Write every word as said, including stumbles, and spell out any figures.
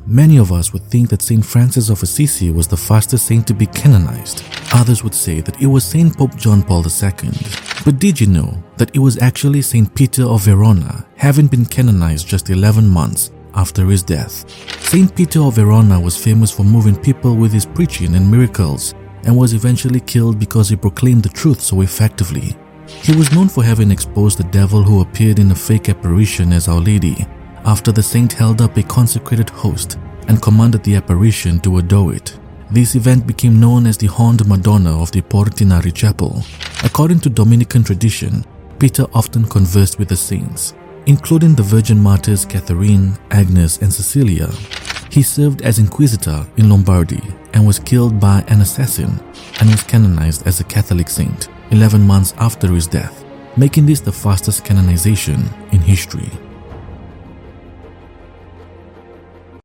Many of us would think that Saint Francis of Assisi was the fastest saint to be canonized. Others would say that it was Saint Pope John Paul the Second. But did you know that it was actually Saint Peter of Verona, having been canonized just eleven months after his death? Saint Peter of Verona was famous for moving people with his preaching and miracles, and was eventually killed because he proclaimed the truth so effectively. He was known for having exposed the devil who appeared in a fake apparition as Our Lady, after the saint held up a consecrated host and commanded the apparition to adore it. This event became known as the Horned Madonna of the Portinari Chapel. According to Dominican tradition, Peter often conversed with the saints, including the Virgin Martyrs Catherine, Agnes, and Cecilia. He served as inquisitor in Lombardy and was killed by an assassin, and was canonized as a Catholic saint eleven months after his death, making this the fastest canonization in history.